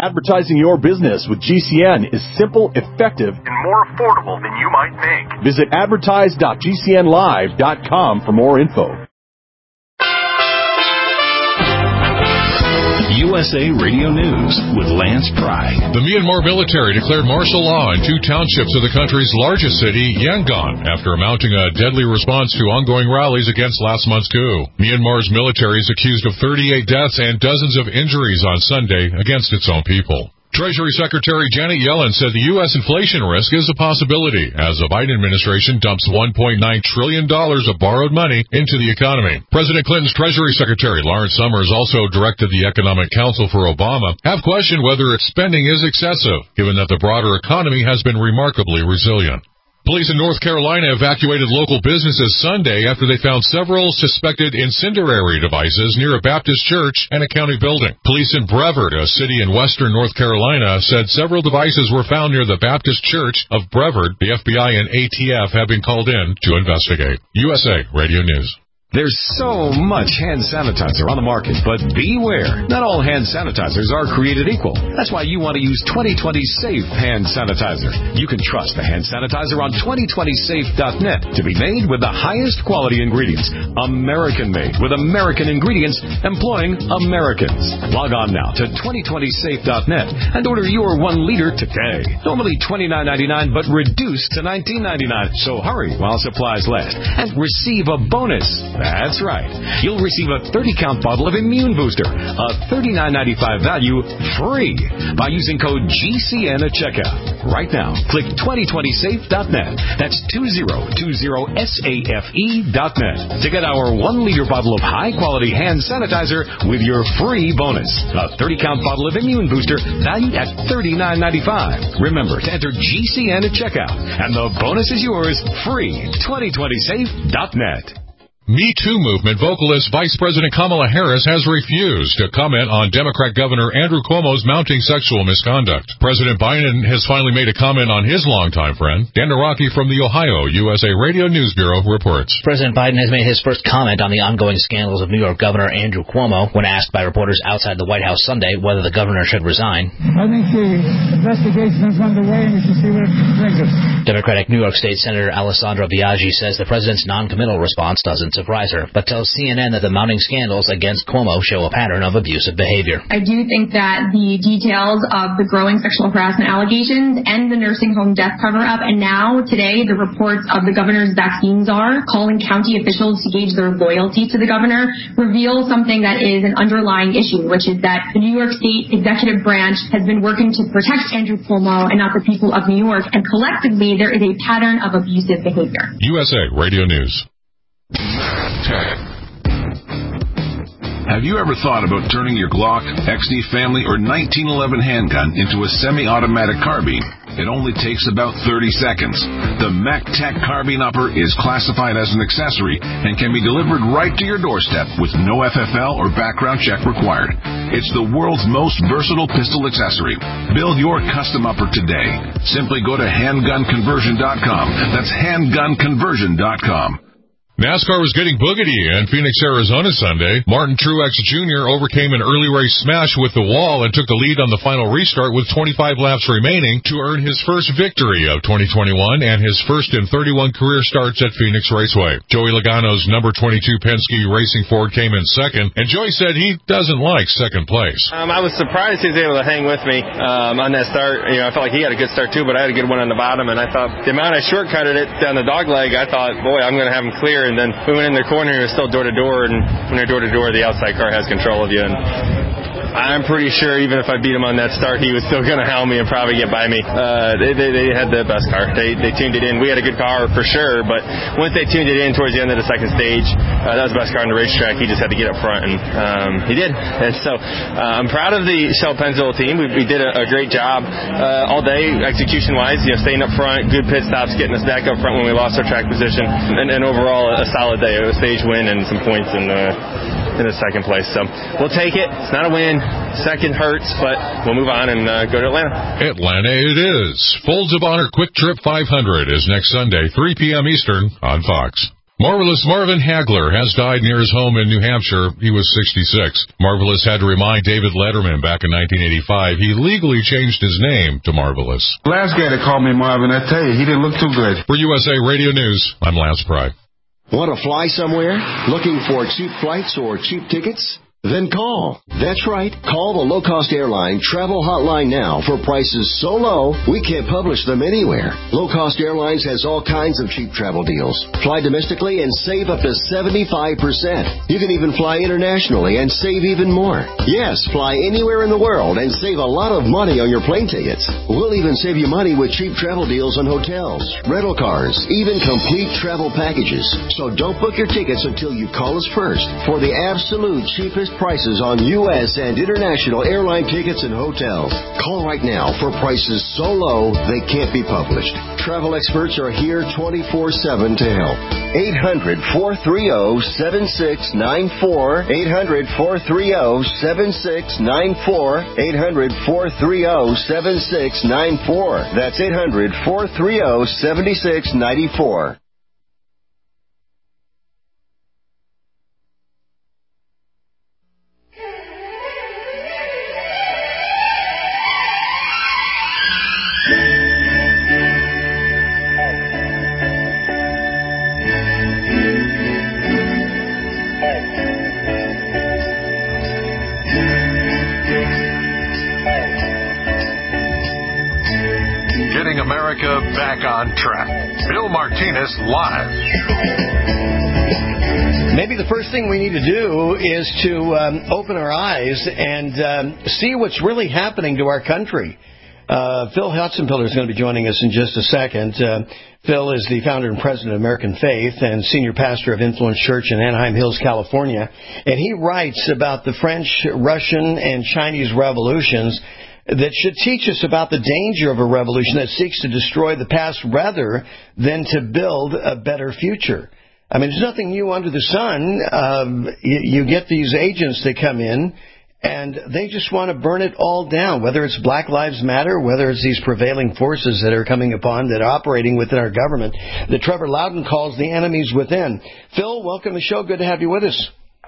Advertising your business with GCN is simple, effective, and more affordable than you might think. Visit advertise.gcnlive.com for more info. USA Radio News with Lance Pry. The Myanmar military declared martial law in 2 townships of the country's largest city, Yangon, after mounting a deadly response to ongoing rallies against last month's coup. Myanmar's military is accused of 38 deaths and dozens of injuries on Sunday against its own people. Treasury Secretary Janet Yellen said the U.S. inflation risk is a possibility as the Biden administration dumps $1.9 trillion of borrowed money into the economy. President Clinton's Treasury Secretary Lawrence Summers also directed the Economic Council for Obama have questioned whether its spending is excessive, given that the broader economy has been remarkably resilient. Police in North Carolina evacuated local businesses Sunday after they found several suspected incendiary devices near a Baptist church and a county building. Police in Brevard, a city in western North Carolina, said several devices were found near the Baptist Church of Brevard. The FBI and ATF have been called in to investigate. USA Radio News. There's so much hand sanitizer on the market, but beware. Not all hand sanitizers are created equal. That's why you want to use 2020 Safe Hand Sanitizer. You can trust the hand sanitizer on 2020safe.net to be made with the highest quality ingredients. American-made with American ingredients employing Americans. Log on now to 2020safe.net and order your 1 liter today. Normally $29.99, but reduced to $19.99. So hurry while supplies last and receive a bonus. That's right. You'll receive a 30-count bottle of Immune Booster, a $39.95 value, free by using code GCN at checkout. Right now, click 2020safe.net. That's 2020safe.net to get our 1-liter bottle of high-quality hand sanitizer with your free bonus. A 30-count bottle of Immune Booster valued at $39.95. Remember to enter GCN at checkout, and the bonus is yours free. 2020safe.net. Me Too movement vocalist Vice President Kamala Harris has refused to comment on Democrat Governor Andrew Cuomo's mounting sexual misconduct. President Biden has finally made a comment on his longtime friend. Dan Naraki from the Ohio USA Radio News Bureau reports. President Biden has made his first comment on the ongoing scandals of New York Governor Andrew Cuomo when asked by reporters outside the White House Sunday whether the governor should resign. I think the investigation is underway and we should see what it brings us. Democratic New York State Senator Alessandra Biaggi says the president's non-committal response doesn't surprise her, but tells CNN that the mounting scandals against Cuomo show a pattern of abusive behavior. I do think that the details of the growing sexual harassment allegations and the nursing home death cover-up, and now, today, the reports of the governor's vaccine czar calling county officials to gauge their loyalty to the governor, reveal something that is an underlying issue, which is that the New York State executive branch has been working to protect Andrew Cuomo and not the people of New York, and collectively, there is a pattern of abusive behavior. USA Radio News. Have you ever thought about turning your Glock, XD Family, or 1911 handgun into a semi-automatic carbine? It only takes about 30 seconds. The MacTac Carbine Upper is classified as an accessory and can be delivered right to your doorstep with no FFL or background check required. It's the world's most versatile pistol accessory. Build your custom upper today. Simply go to handgunconversion.com. That's handgunconversion.com. NASCAR was getting boogity in Phoenix, Arizona Sunday. Martin Truex Jr. overcame an early race smash with the wall and took the lead on the final restart with 25 laps remaining to earn his first victory of 2021 and his first in 31 career starts at Phoenix Raceway. Joey Logano's number 22 Penske Racing Ford came in second, and Joey said he doesn't like second place. I was surprised he was able to hang with me on that start. I felt like he had a good start too, but I had a good one on the bottom, and I thought the amount I shortcutted it down the dog leg, I thought, boy, I'm going to have him clear. And then we went in the corner, and it was still door-to-door, and when you're door-to-door, the outside car has control of you. And I'm pretty sure even if I beat him on that start, he was still going to hound me and probably get by me. They had the best car. They tuned it in. We had a good car for sure, but once they tuned it in towards the end of the second stage, that was the best car on the racetrack. He just had to get up front, and he did. And so I'm proud of the Shell Pennzoil team. We did a great job all day, execution-wise, staying up front, good pit stops, getting us back up front when we lost our track position, and overall a solid day, a stage win and some points in the second place. So we'll take it. It's not a win. Second hurts, but we'll move on and go to Atlanta. Atlanta it is. Folds of Honor Quick Trip 500 is next Sunday, 3 p.m. Eastern on Fox. Marvelous Marvin Hagler has died near his home in New Hampshire. He was 66. Marvelous had to remind David Letterman back in 1985 he legally changed his name to Marvelous. Last guy that called me Marvin, I tell you, he didn't look too good. For USA Radio News, I'm Lance Pry. Want to fly somewhere? Looking for cheap flights or cheap tickets? Then call. That's right. Call the low-cost airline travel hotline now for prices so low we can't publish them anywhere. Low-cost airlines has all kinds of cheap travel deals. Fly domestically and save up to 75%. You can even fly internationally and save even more. Yes, fly anywhere in the world and save a lot of money on your plane tickets. We'll even save you money with cheap travel deals on hotels, rental cars, even complete travel packages. So don't book your tickets until you call us first for the absolute cheapest prices on U.S. and international airline tickets and hotels. Call right now for prices so low they can't be published. Travel experts are here 24/7 to help. 800-430-7694. 800-430-7694. 800-430-7694. That's 800-430-7694. America back on track. Bill Martinez live. Maybe the first thing we need to do is to open our eyes and see what's really happening to our country. Phil Hutzenpiller is going to be joining us in just a second. Phil is the founder and president of American Faith and senior pastor of Influence Church in Anaheim Hills, California. And he writes about the French, Russian, and Chinese revolutions that should teach us about the danger of a revolution that seeks to destroy the past rather than to build a better future. I mean, there's nothing new under the sun. You get these agents that come in, and they just want to burn it all down, whether it's Black Lives Matter, whether it's these prevailing forces that are coming upon, that are operating within our government, that Trevor Loudon calls the enemies within. Phil, welcome to the show. Good to have you with us.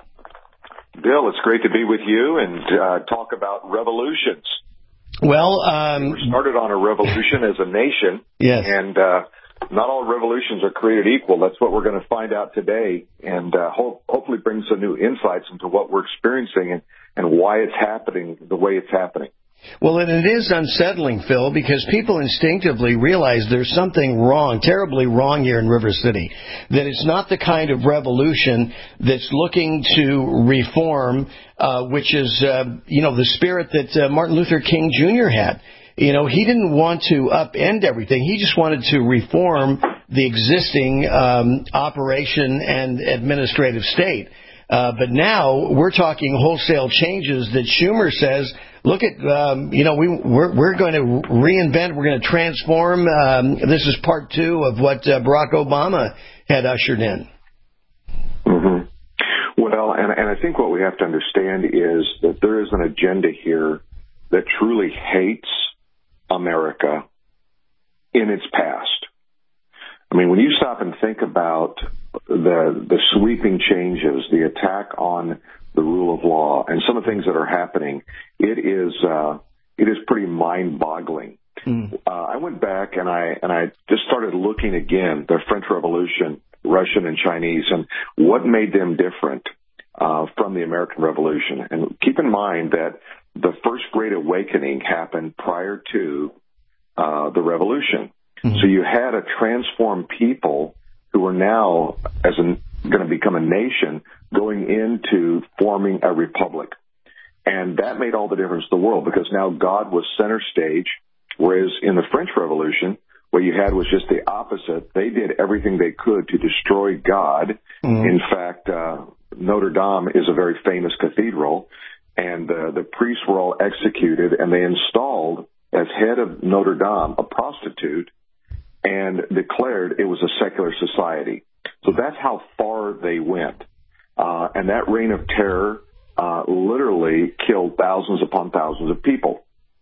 Bill, it's great to be with you and talk about revolutions. Well, we started on a revolution as a nation, yes, and not all revolutions are created equal. That's what we're going to find out today, and hopefully bring some new insights into what we're experiencing and why it's happening the way it's happening. Well, and it is unsettling, Phil, because people instinctively realize there's something wrong, terribly wrong here in River City, that it's not the kind of revolution that's looking to reform, which is, the spirit that Martin Luther King Jr. had. You know, he didn't want to upend everything. He just wanted to reform the existing operation and administrative state. But now we're talking wholesale changes that Schumer says, look at, we're going to reinvent, we're going to transform. This is part two of what Barack Obama had ushered in. Mm-hmm. Well, and I think what we have to understand is that there is an agenda here that truly hates America in its past. I mean, when you stop and think about the sweeping changes, the attack on the rule of law, and some of the things that are happening, it is pretty mind-boggling. I went back and I just started looking again, the French Revolution, Russian and Chinese, and what made them different from the American Revolution. And keep in mind that the First Great Awakening happened prior to the Revolution. Mm-hmm. So you had a transformed people who are now, going to become a nation, going into forming a republic. And that made all the difference in the world, because now God was center stage, whereas in the French Revolution, what you had was just the opposite. They did everything they could to destroy God. Mm-hmm. In fact, Notre Dame is a very famous cathedral, and the priests were all executed, and they installed as head of Notre Dame a prostitute and declared it was a secular society. So that's how far they went. And that reign of terror literally killed thousands upon thousands of people.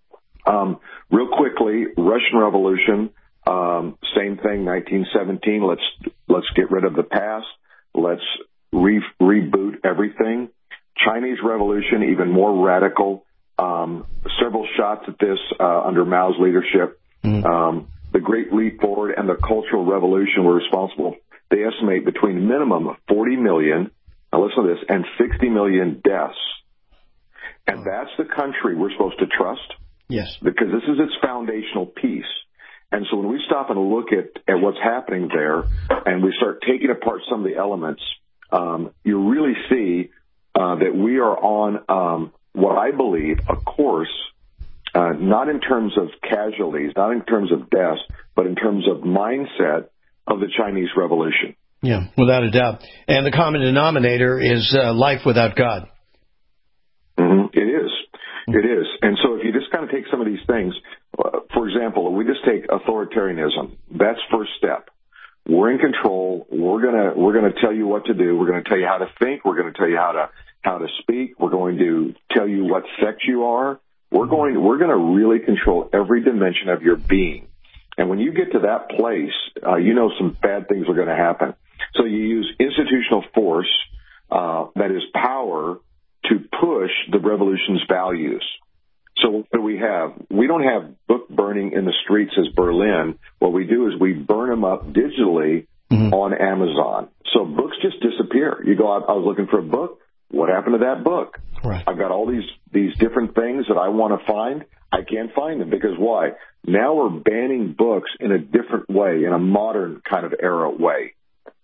Real quickly, Russian Revolution, same thing, 1917, let's get rid of the past. let's reboot everything. Chinese Revolution, even more radical. Several shots at this under Mao's leadership. The Great Leap Forward and the Cultural Revolution were responsible. They estimate between minimum of 40 million, now listen to this, and 60 million deaths. And that's the country we're supposed to trust? Yes. Because this is its foundational piece. And so when we stop and look at what's happening there and we start taking apart some of the elements, you really see that we are on what I believe a course, not in terms of casualties, not in terms of deaths, but in terms of mindset of the Chinese Revolution. Yeah, without a doubt. And the common denominator is life without God. It is. It is. And so if you just kind of take some of these things, for example, we just take authoritarianism. That's first step. We're in control. We're gonna tell you what to do. We're gonna tell you how to think. We're gonna tell you how to speak. We're going to tell you what sex you are. We're gonna really control every dimension of your being. And when you get to that place, some bad things are going to happen. So you use institutional force, that is power, to push the revolution's values. So what do we have? We don't have book burning in the streets as Berlin. What we do is we burn them up digitally on Amazon. So books just disappear. You go out, I was looking for a book. What happened to that book? Right. I've got all these different things that I want to find. I can't find them because why? Now we're banning books in a different way, in a modern kind of era way.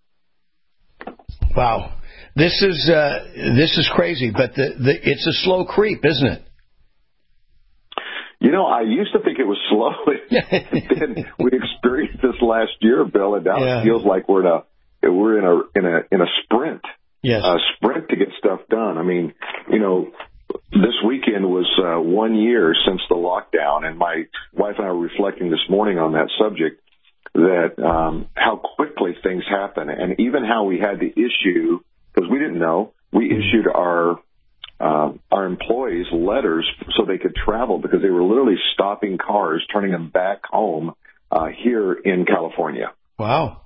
Wow. This is crazy, but it's a slow creep, isn't it? I used to think it was slow. Then we experienced this last year, Bill, and now it feels like we're in a sprint. Yes. A sprint to get stuff done. I mean, this weekend was 1 year since the lockdown, and my wife and I were reflecting this morning on that subject, that how quickly things happen, and even how we had to issue, because we didn't know, we issued our employees letters so they could travel, because they were literally stopping cars, turning them back home here in California. Wow.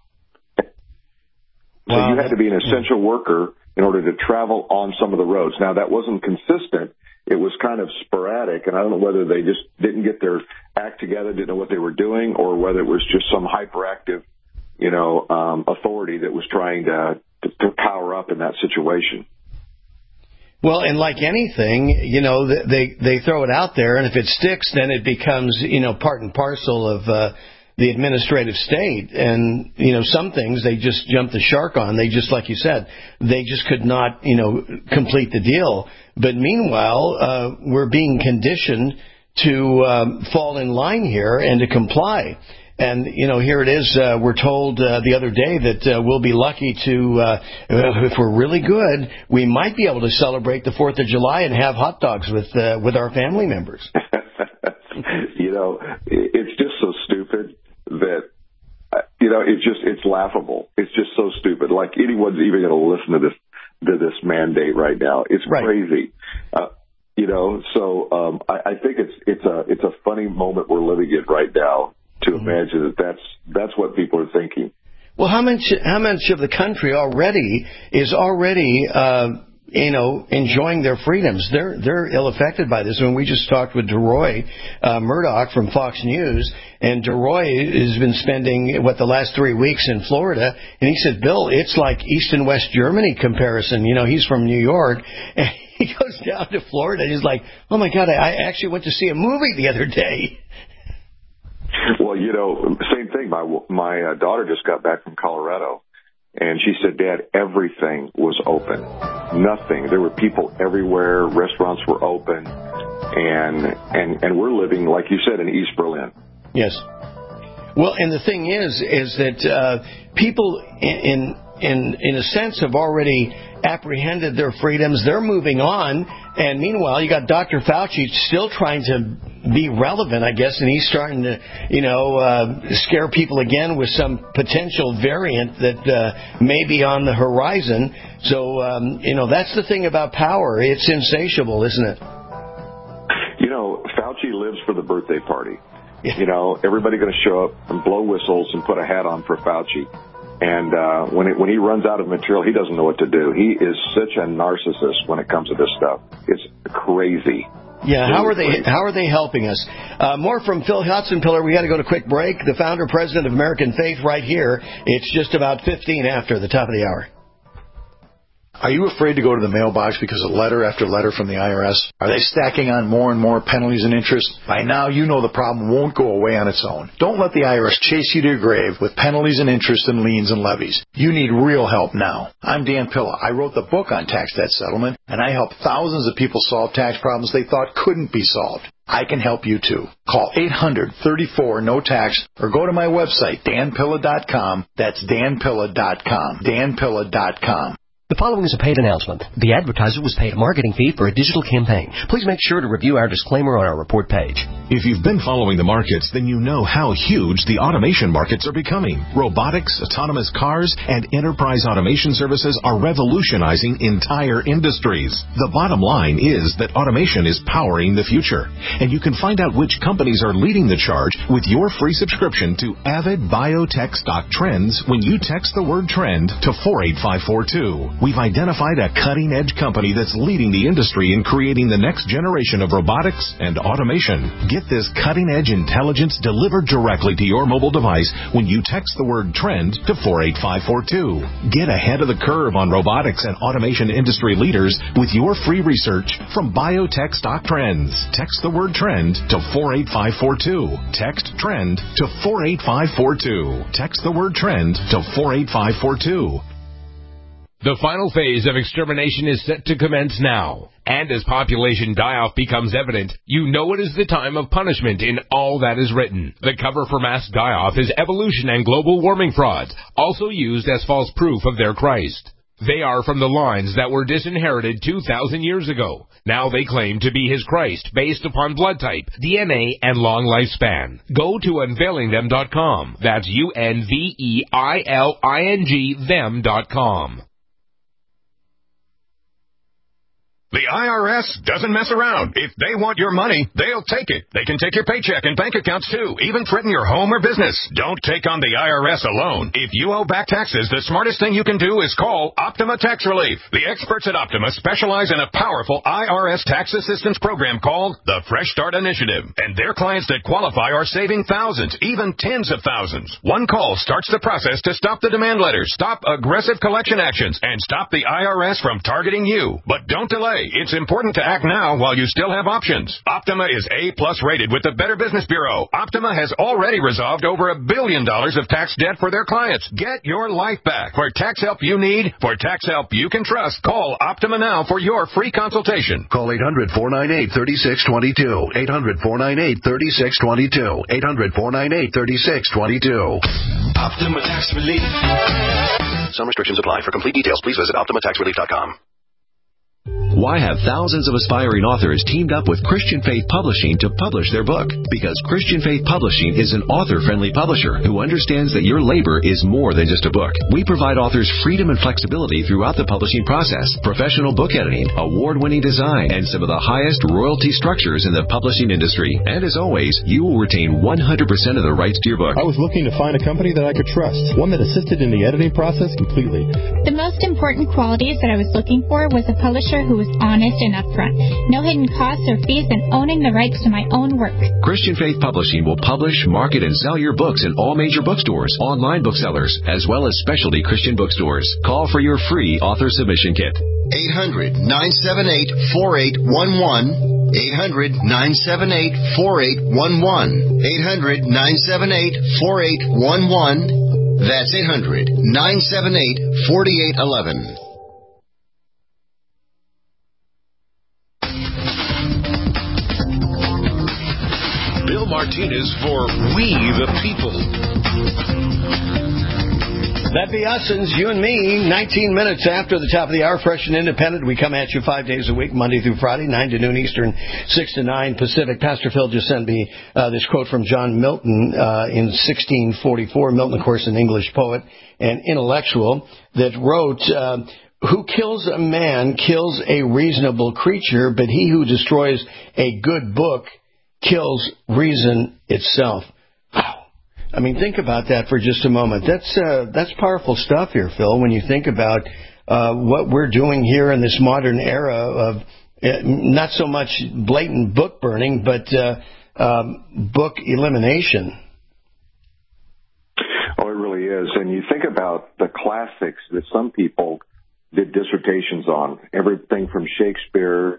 So you had to be an essential worker in order to travel on some of the roads. Now, that wasn't consistent. It was kind of sporadic, and I don't know whether they just didn't get their act together, didn't know what they were doing, or whether it was just some hyperactive, authority that was trying to power up in that situation. Well, and like anything, they throw it out there, and if it sticks, then it becomes, part and parcel of the administrative state. And, some things they just jumped the shark on. They just, like you said, they just could not, complete the deal. But meanwhile, we're being conditioned to fall in line here and to comply. And, here it is. We're told the other day that we'll be lucky to, if we're really good, we might be able to celebrate the 4th of July and have hot dogs with our family members. It's just so stupid that, it's laughable. It's just so stupid. Like anyone's even going to listen to this mandate right now. It's crazy. So I think it's a funny moment we're living in right now to imagine that's what people are thinking. Well, how much of the country is already enjoying their freedoms? They're ill affected by this. When we just talked with DeRoy Murdoch from Fox News, and DeRoy has been spending the last 3 weeks in Florida, and he said, Bill, it's like East and West Germany comparison. He's from New York, and he goes down to Florida, and he's like, oh my God, I actually went to see a movie the other day. Well, same thing. My daughter just got back from Colorado, and she said, Dad, everything was open. Nothing. There were people everywhere. Restaurants were open, and we're living, like you said, in East Berlin. Yes. Well, and the thing is that people in a sense have already apprehended their freedoms. They're moving on, and meanwhile, you got Dr. Fauci still trying to be relevant, I guess, and he's starting to, scare people again with some potential variant that may be on the horizon. So, that's the thing about power. It's insatiable, isn't it? Fauci lives for the birthday party. Yeah. Everybody going to show up and blow whistles and put a hat on for Fauci. And when he runs out of material, he doesn't know what to do. He is such a narcissist when it comes to this stuff. It's crazy. Yeah, how are they helping us? More from Phil Hotzenpiller. We got to go to a quick break. The founder, president of American Faith, right here. It's just about 15 after the top of the hour. Are you afraid to go to the mailbox because of letter after letter from the IRS? Are they stacking on more and more penalties and interest? By now, you know the problem won't go away on its own. Don't let the IRS chase you to your grave with penalties and interest and liens and levies. You need real help now. I'm Dan Pilla. I wrote the book on tax debt settlement, and I help thousands of people solve tax problems they thought couldn't be solved. I can help you, too. Call 800-34-NO-TAX or go to my website, danpilla.com. That's danpilla.com. danpilla.com. The following is a paid announcement. The advertiser was paid a marketing fee for a digital campaign. Please make sure to review our disclaimer on our report page. If you've been following the markets, then you know how huge the automation markets are becoming. Robotics, autonomous cars, and enterprise automation services are revolutionizing entire industries. The bottom line is that automation is powering the future. And you can find out which companies are leading the charge with your free subscription to Avid Biotech Stock Trends when you text the word trend to 48542. We've identified a cutting-edge company that's leading the industry in creating the next generation of robotics and automation. Get this cutting-edge intelligence delivered directly to your mobile device when you text the word trend to 48542. Get ahead of the curve on robotics and automation industry leaders with your free research from Biotech Stock Trends. Text the word trend to 48542. Text trend to 48542. Text the word trend to 48542. The final phase of extermination is set to commence now. And as population die-off becomes evident, you know it is the time of punishment in all that is written. The cover for mass die-off is evolution and global warming frauds, also used as false proof of their Christ. They are from the lines that were disinherited 2,000 years ago. Now they claim to be his Christ based upon blood type, DNA, and long lifespan. Go to unveilingthem.com. That's UNVEILING them.com. The IRS doesn't mess around. If they want your money, they'll take it. They can take your paycheck and bank accounts, too, even threaten your home or business. Don't take on the IRS alone. If you owe back taxes, the smartest thing you can do is call Optima Tax Relief. The experts at Optima specialize in a powerful IRS tax assistance program called the Fresh Start Initiative. And their clients that qualify are saving thousands, even tens of thousands. One call starts the process to stop the demand letters, stop aggressive collection actions, and stop the IRS from targeting you. But don't delay. It's important to act now while you still have options. Optima is A+ rated with the Better Business Bureau. Optima has already resolved over $1 billion of tax debt for their clients. Get your life back. For tax help you need, for tax help you can trust, call Optima now for your free consultation. Call 800-498-3622. 800-498-3622. 800-498-3622. Optima Tax Relief. Some restrictions apply. For complete details, please visit OptimaTaxRelief.com. Why have thousands of aspiring authors teamed up with Christian Faith Publishing to publish their book? Because Christian Faith Publishing is an author-friendly publisher who understands that your labor is more than just a book. We provide authors freedom and flexibility throughout the publishing process, professional book editing, award-winning design, and some of the highest royalty structures in the publishing industry. And as always, you will retain 100% of the rights to your book. I was looking to find a company that I could trust, one that assisted in the editing process completely. The most important qualities that I was looking for was a publisher who was honest and upfront. No hidden costs or fees, and owning the rights to my own work. Christian Faith Publishing will publish, market, and sell your books in all major bookstores, online booksellers, as well as specialty Christian bookstores. Call for your free author submission kit. 800-978-4811. 800-978-4811. 800-978-4811. That's 800-978-4811. Bill Martinez for We the People. That'd be us and you and me, 19 minutes after the top of the hour, fresh and independent. We come at you 5 days a week, Monday through Friday, 9 to noon Eastern, 6 to 9 Pacific. Pastor Phil just sent me this quote from John Milton in 1644. Milton, of course, an English poet and intellectual that wrote, who kills a man kills a reasonable creature, but he who destroys a good book kills reason itself. Wow. I mean, think about that for just a moment. That's powerful stuff here, Phil, when you think about what we're doing here in this modern era of not so much blatant book burning, but book elimination. Oh, it really is. And you think about the classics that some people did dissertations on, everything from Shakespeare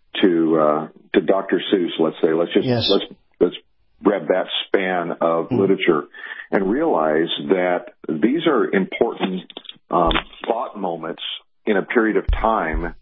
to Dr. Seuss, let's say. Let's grab that span of literature and realize that these are important thought moments in a period of time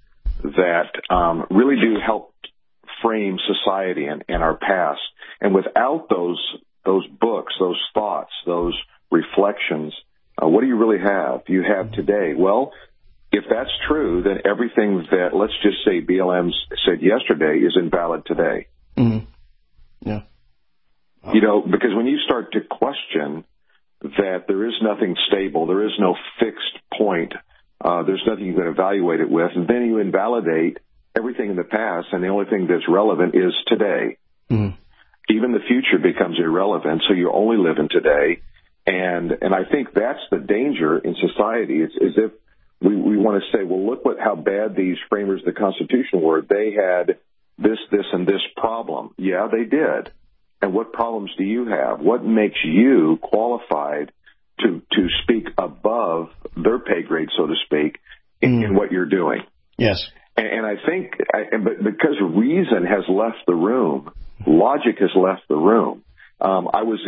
that really do help frame society and our past. And without those books, those thoughts, those reflections, what do you really have? You have today. Well, if that's true, then everything that, let's just say, BLM said yesterday is invalid today. Mm-hmm. Yeah. You know, because when you start to question that there is nothing stable, there is no fixed point, there's nothing you can evaluate it with, and then you invalidate everything in the past, and the only thing that's relevant is today. Mm. Even the future becomes irrelevant, so you only live in today. And I think that's the danger in society. It's as if we want to say, well, look how bad these framers of the Constitution were. They had this, and this problem. Yeah, they did. And what problems do you have? What makes you qualified to speak above their pay grade, so to speak, in what you're doing? Yes. And I think, but because reason has left the room, logic has left the room. I was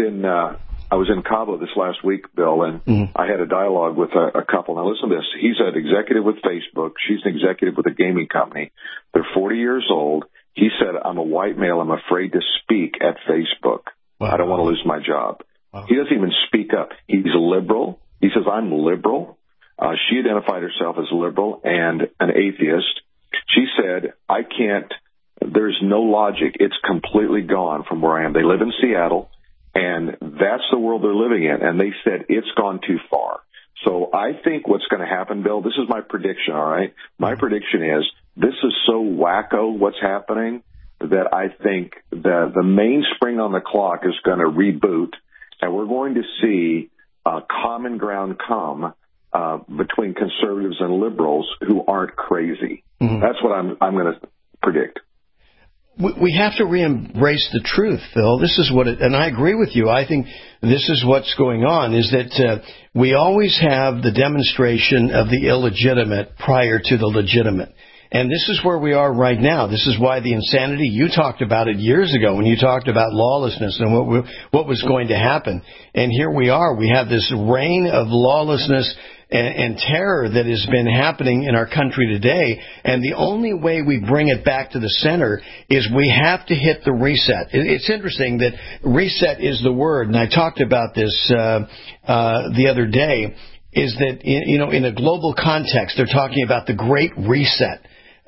in Cabo this last week, Bill, and I had a dialogue with a couple. Now listen to this. He's an executive with Facebook. She's an executive with a gaming company. They're 40 years old. He said, I'm a white male. I'm afraid to speak at Facebook. Wow. I don't want to lose my job. Wow. He doesn't even speak up. He's liberal. He says, I'm liberal. She identified herself as liberal and an atheist. She said, there's no logic. It's completely gone from where I am. They live in Seattle, and that's the world they're living in. And they said, it's gone too far. So I think what's going to happen, Bill, this is my prediction, all right? My prediction is this is so wacko what's happening that I think the mainspring on the clock is going to reboot, and we're going to see common ground come between conservatives and liberals who aren't crazy. Mm-hmm. That's what I'm going to predict. We have to re-embrace the truth, Phil. This is and I agree with you. I think this is what's going on, is that we always have the demonstration of the illegitimate prior to the legitimate. And this is where we are right now. This is why the insanity, you talked about it years ago when you talked about lawlessness and what was going to happen. And here we are. We have this reign of lawlessness and terror that has been happening in our country today. And the only way we bring it back to the center is we have to hit the reset. It's interesting that reset is the word, and I talked about this the other day, is that, in a global context, they're talking about the Great Reset.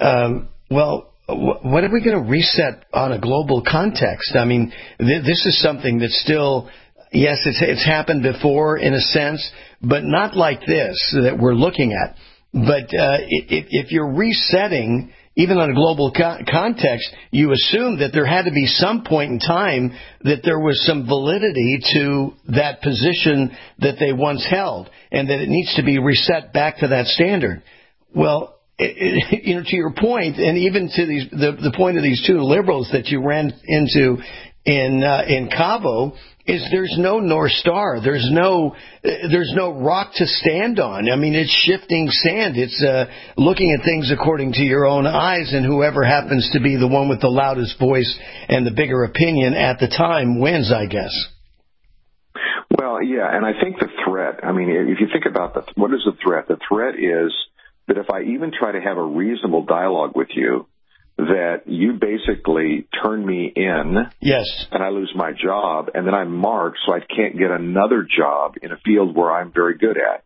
Well, what are we going to reset on a global context? I mean, this is something that's still, yes, it's happened before in a sense, but not like this that we're looking at. But if you're resetting, even on a global context, you assume that there had to be some point in time that there was some validity to that position that they once held, and that it needs to be reset back to that standard. Well, to your point, and even to the point of these two liberals that you ran into in Cabo, is there's no North Star. There's no rock to stand on. I mean, it's shifting sand. It's looking at things according to your own eyes, and whoever happens to be the one with the loudest voice and the bigger opinion at the time wins, I guess. Well, yeah, and I think the threat, I mean, if you think about what is the threat? The threat is that if I even try to have a reasonable dialogue with you, that you basically turn me in, yes, and I lose my job, and then I'm marked so I can't get another job in a field where I'm very good at.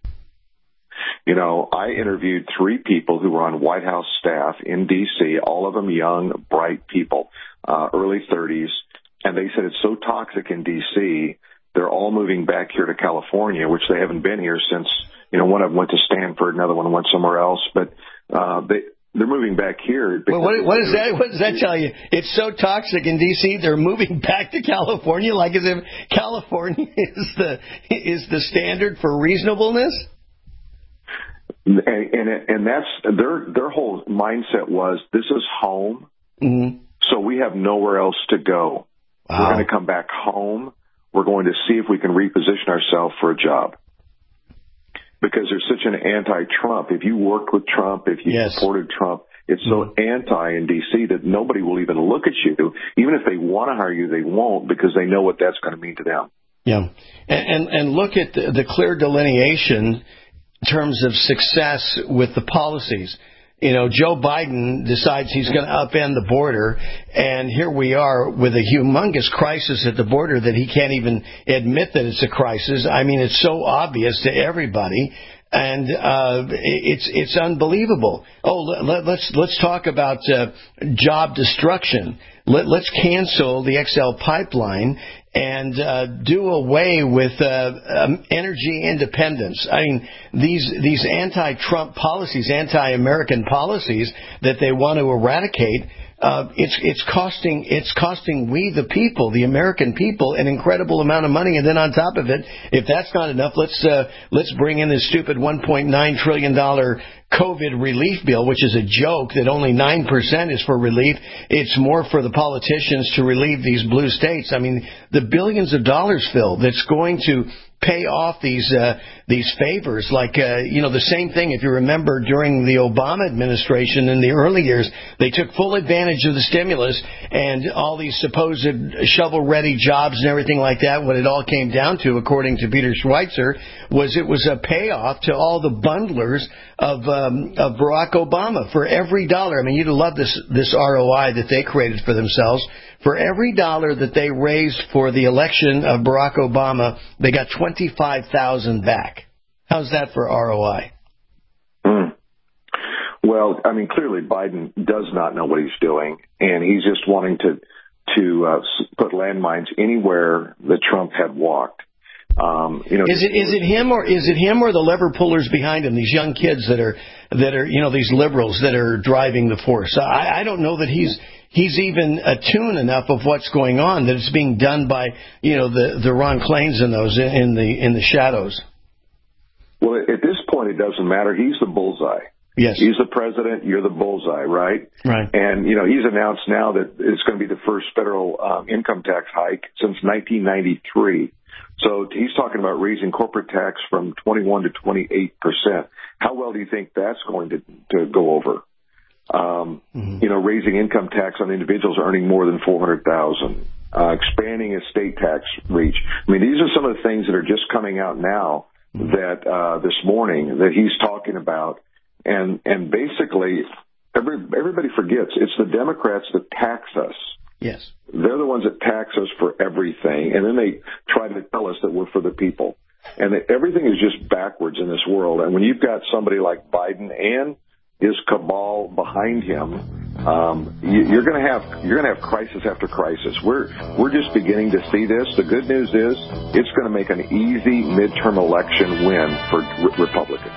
I interviewed 3 people who were on White House staff in D.C., all of them young, bright people, early 30s, and they said it's so toxic in D.C., they're all moving back here to California, which they haven't been here since, one of them went to Stanford, another one went somewhere else, but They're moving back here. Well, what does that tell you? It's so toxic in D.C. They're moving back to California, like as if California is the standard for reasonableness. And that's their whole mindset was, this is home, so we have nowhere else to go. Wow. We're going to come back home. We're going to see if we can reposition ourselves for a job. Because there's such an anti-Trump. If you worked with Trump, if you supported Trump, it's so anti in D.C. that nobody will even look at you. Even if they want to hire you, they won't, because they know what that's going to mean to them. Yeah. And look at the clear delineation in terms of success with the policies. You know, Joe Biden decides he's going to upend the border, and here we are with a humongous crisis at the border that he can't even admit that it's a crisis. I mean, it's so obvious to everybody, and it's unbelievable. Oh, let's talk about job destruction. Let's cancel the XL pipeline and do away with energy independence. I mean, these anti-Trump policies, anti-American policies that they want to eradicate, it's costing we the people, the American people, an incredible amount of money. And then on top of it, if that's not enough, let's bring in this stupid $1.9 trillion COVID relief bill, which is a joke that only 9% is for relief. It's more for the politicians to relieve these blue states. I mean, the billions of dollars, Phil, that's going to pay off these favors, like the same thing. If you remember, during the Obama administration in the early years, they took full advantage of the stimulus and all these supposed shovel-ready jobs and everything like that. What it all came down to, according to Peter Schweitzer, was it was a payoff to all the bundlers of Barack Obama. For every dollar, I mean, you'd love this ROI that they created for themselves. For every dollar that they raised for the election of Barack Obama, they got $25,000 back. How's that for ROI? Well, I mean, clearly Biden does not know what he's doing, and he's just wanting to put landmines anywhere that Trump had walked. Is it him or the lever pullers behind him? These young kids that are these liberals that are driving the force. I don't know that he's even attuned enough of what's going on, that it's being done by, the Ron Klains and those in the shadows. Well, at this point, it doesn't matter. He's the bullseye. Yes. He's the president. You're the bullseye, right? Right. And, he's announced now that it's going to be the first federal income tax hike since 1993. So he's talking about raising corporate tax from 21 to 28%. How well do you think that's going to go over? Raising income tax on individuals earning more than $400,000, expanding estate tax reach. I mean, these are some of the things that are just coming out now that this morning that he's talking about, and basically everybody forgets it's the Democrats that tax us. Yes, they're the ones that tax us for everything, and then they try to tell us that we're for the people, and that everything is just backwards in this world. And when you've got somebody like Biden and his cabal behind him, you're going to have crisis after crisis. We're just beginning to see this. The good news is it's going to make an easy midterm election win for Republicans.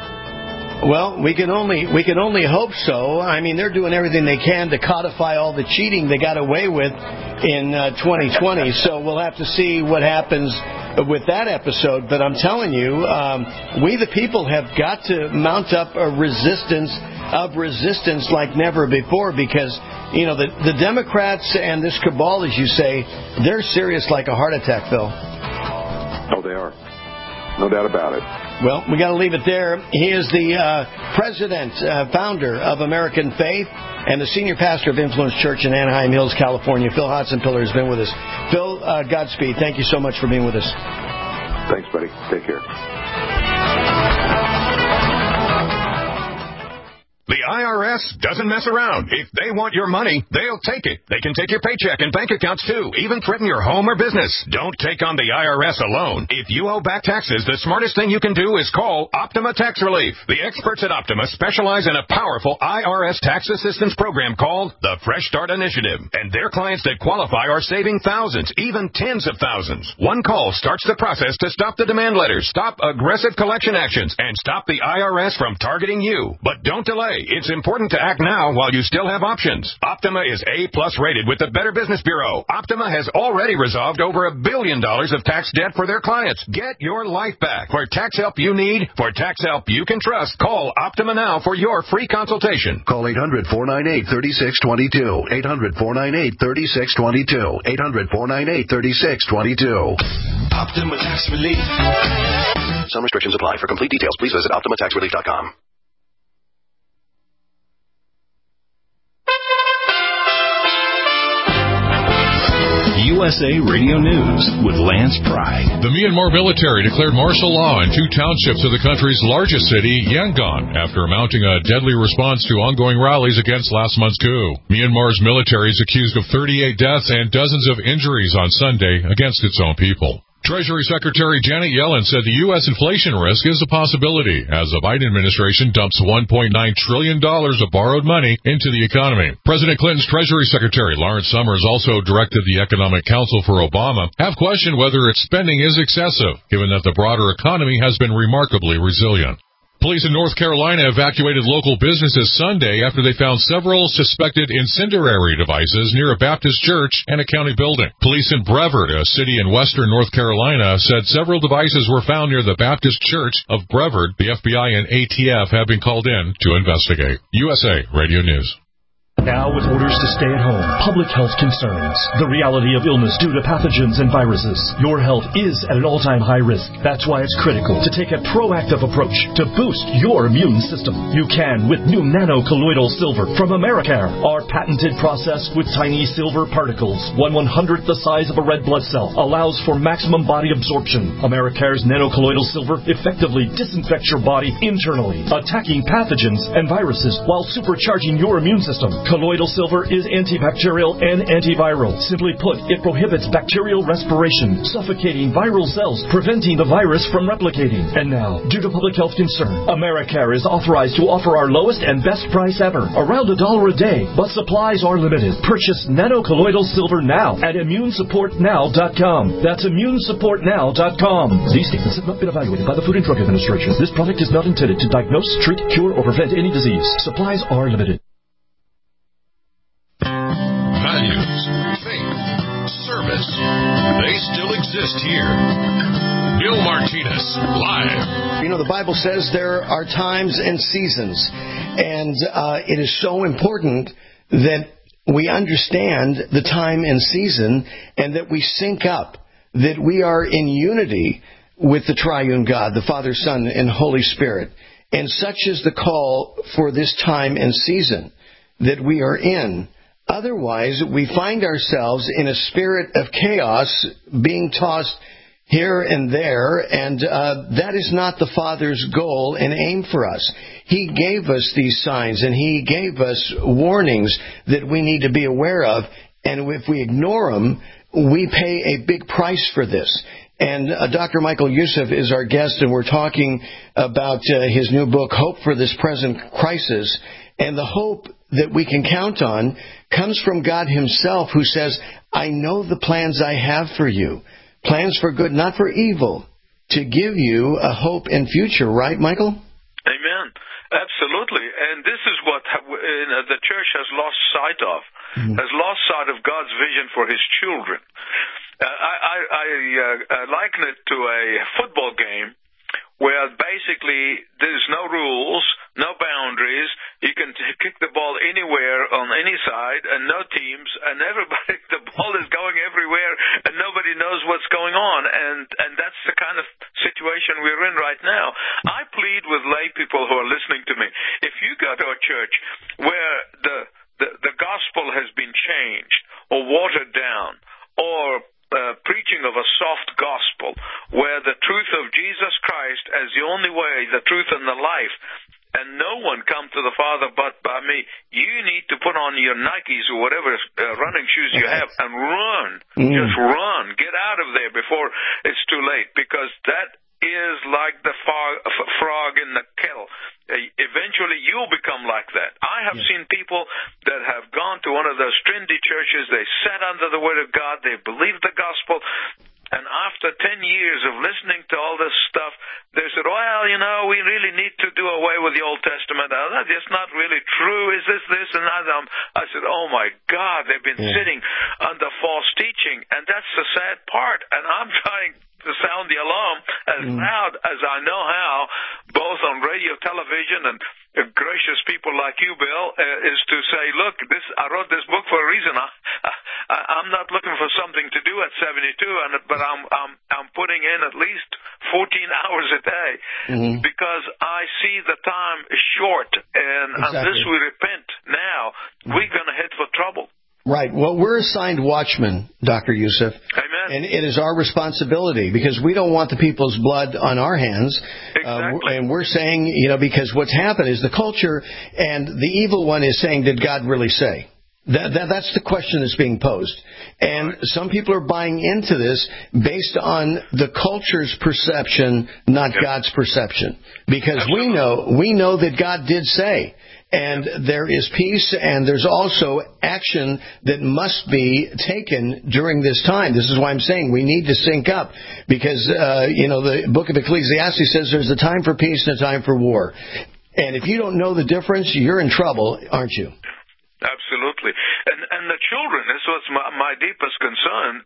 Well, we can only hope so. I mean, they're doing everything they can to codify all the cheating they got away with in 2020. So we'll have to see what happens with that episode. But I'm telling you, we the people have got to mount up a resistance like never before, because the Democrats and this cabal, as you say, they're serious like a heart attack, Phil. Oh, they are. No doubt about it. Well, we got to leave it there. He is the president, founder of American Faith, and the senior pastor of Influence Church in Anaheim Hills, California. Phil Hotzenpiller has been with us. Phil, Godspeed. Thank you so much for being with us. Thanks, buddy. Take care. The IRS doesn't mess around. If they want your money, they'll take it. They can take your paycheck and bank accounts, too, even threaten your home or business. Don't take on the IRS alone. If you owe back taxes, the smartest thing you can do is call Optima Tax Relief. The experts at Optima specialize in a powerful IRS tax assistance program called the Fresh Start Initiative. And their clients that qualify are saving thousands, even tens of thousands. One call starts the process to stop the demand letters, stop aggressive collection actions, and stop the IRS from targeting you. But don't delay. It's important to act now while you still have options. Optima is A-plus rated with the Better Business Bureau. Optima has already resolved over $1 billion of tax debt for their clients. Get your life back. For tax help you need, for tax help you can trust, call Optima now for your free consultation. Call 800-498-3622. 800-498-3622. 800-498-3622. Optima Tax Relief. Some restrictions apply. For complete details, please visit OptimaTaxRelief.com. USA Radio News with Lance Pride. The Myanmar military declared martial law in 2 townships of the country's largest city, Yangon, after mounting a deadly response to ongoing rallies against last month's coup. Myanmar's military is accused of 38 deaths and dozens of injuries on Sunday against its own people. Treasury Secretary Janet Yellen said the U.S. inflation risk is a possibility as the Biden administration dumps $1.9 trillion of borrowed money into the economy. President Clinton's Treasury Secretary Lawrence Summers also directed the Economic Council for Obama have questioned whether its spending is excessive, given that the broader economy has been remarkably resilient. Police in North Carolina evacuated local businesses Sunday after they found several suspected incendiary devices near a Baptist church and a county building. Police in Brevard, a city in western North Carolina, said several devices were found near the Baptist Church of Brevard. The FBI and ATF have been called in to investigate. USA Radio News. Now with orders to stay at home, public health concerns, the reality of illness due to pathogens and viruses. Your health is at an all-time high risk. That's why it's critical to take a proactive approach to boost your immune system. You can with new nano-colloidal silver from Americare. Our patented process with tiny silver particles, 1/100th the size of a red blood cell, allows for maximum body absorption. Americare's nano-colloidal silver effectively disinfects your body internally, attacking pathogens and viruses while supercharging your immune system. Colloidal silver is antibacterial and antiviral. Simply put, it prohibits bacterial respiration, suffocating viral cells, preventing the virus from replicating. And now, due to public health concern, Americare is authorized to offer our lowest and best price ever, around $1 a day, but supplies are limited. Purchase nano-colloidal silver now at ImmuneSupportNow.com. That's ImmuneSupportNow.com. These statements have not been evaluated by the Food and Drug Administration. This product is not intended to diagnose, treat, cure, or prevent any disease. Supplies are limited. Values, faith, service, they still exist here. Bill Martinez, live. You know, the Bible says there are times and seasons, and it is so important that we understand the time and season and that we sync up, that we are in unity with the triune God, the Father, Son, and Holy Spirit. And such is the call for this time and season that we are in. Otherwise, we find ourselves in a spirit of chaos, being tossed here and there, and that is not the Father's goal and aim for us. He gave us these signs, and He gave us warnings that we need to be aware of, and if we ignore them, we pay a big price for this. And Dr. Michael Youssef is our guest, and we're talking about his new book, Hope for This Present Crisis. And the hope that we can count on comes from God Himself, who says, I know the plans I have for you. Plans for good, not for evil, to give you a hope and future. Right, Michael? Amen. Absolutely. And this is what the church has lost sight of, has lost sight of God's vision for His children. I liken it to a football game where basically there's no rules, no boundaries. You can kick the ball anywhere on any side, and no teams, and everybody, the ball is going everywhere, and nobody knows what's going on. And that's the kind of situation we're in right now. I plead with lay people who are listening to me. If you go to a church where the gospel has been changed or watered down, or preaching of a soft gospel, where the truth of Jesus Christ as the only way, the truth and the life, and no one come to the Father but by me, you need to put on your Nikes or whatever running shoes you have and run. Just run. Get out of there before it's too late, because that is like the frog in the kettle. Eventually you'll become like that. I have seen people that have gone to one of those trendy churches, they sat under the Word of God, they believed the gospel, And after 10 years of listening to all this stuff, they said, well, we really need to do away with the Old Testament. That's just not really true. Is this, and that? I said, oh, my God, they've been sitting under false teaching. And that's the sad part. And I'm trying to sound the alarm as loud as I know how, both on radio, television, and gracious people like you, Bill, is to say, look, I wrote this book for a reason. I'm not looking for something to do at 72, but I'm putting in at least 14 hours a day because I see the time is short, and unless we repent now, we're going to head for trouble. Right. Well, we're assigned watchmen, Dr. Youssef. Amen. And it is our responsibility because we don't want the people's blood on our hands. Exactly. And we're saying, because what's happened is the culture and the evil one is saying, did God really say? That's the question that's being posed. And some people are buying into this based on the culture's perception, not God's perception. Because we know that God did say. And there is peace, and there's also action that must be taken during this time. This is why I'm saying we need to sync up, because the book of Ecclesiastes says there's a time for peace and a time for war. And if you don't know the difference, you're in trouble, aren't you? Absolutely. And the children, this was my deepest concern.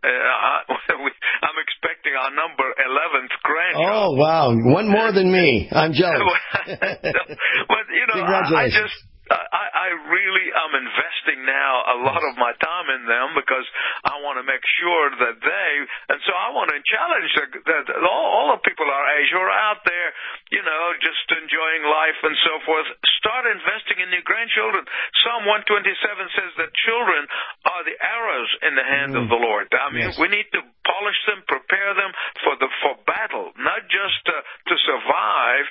I'm expecting our number 11th grandchild. Oh, wow. One more than me. I'm jealous. But, Congratulations. I really am investing now a lot of my time in them because I want to make sure that and so I want to challenge that all the people our age who are out there, just enjoying life and so forth, start investing in your grandchildren. Psalm 127 says that children are the arrows in the hand of the Lord. I mean, we need to polish them, prepare them for battle, not just to survive,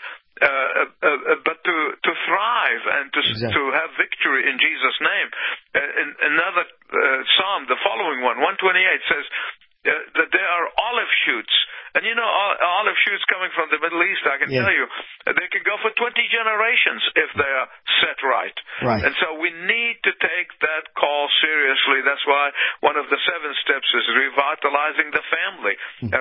but to thrive and to have victory in Jesus' name. Another psalm, the following one, 128, says that there are olive shoots. And olive shoots coming from the Middle East, I can tell you, they can go for 20 generations if they're set right. And so we need to take that call seriously. That's why one of the 7 steps is revitalizing the family,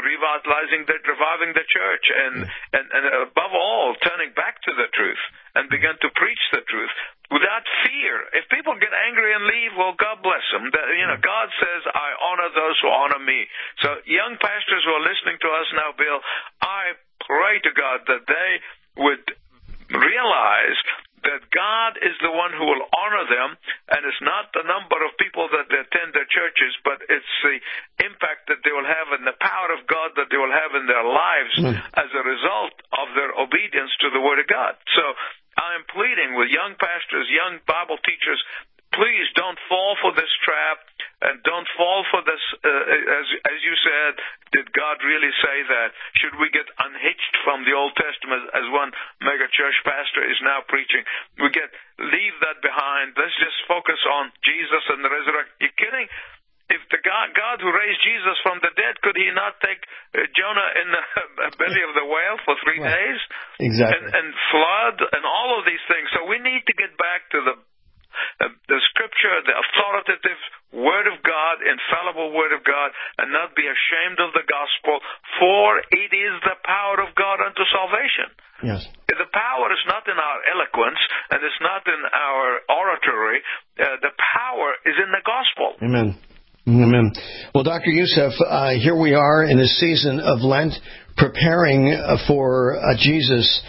reviving the church, and above all, turning back to the truth and begin to preach the truth without fear. If people get angry and leave, well, God bless them. God says, I honor those who honor me. So young pastors who are listening to us now, Bill, I pray to God that they would realize that God is the one who will honor them, and it's not the number of people that attend their churches, but it's the impact that they will have and the power of God that they will have in their lives as a result of their obedience to the Word of God. So I am pleading with young pastors, young Bible teachers, please don't fall for this trap and don't fall for this, as you said, did God really say that? Should we get unhitched from the Old Testament as one mega church pastor is now preaching? Leave that behind. Let's just focus on Jesus and the resurrection. You kidding? If the God who raised Jesus from the dead, could he not take Jonah in the belly of the whale for 3 days? Exactly. And flood and all of these things. So we need to get back to the Scripture, the authoritative Word of God, infallible Word of God, and not be ashamed of the gospel, for it is the power of God unto salvation. Yes. The power is not in our eloquence, and it's not in our oratory. The power is in the gospel. Amen. Amen. Well, Dr. Youssef, here we are in a season of Lent, preparing for Jesus'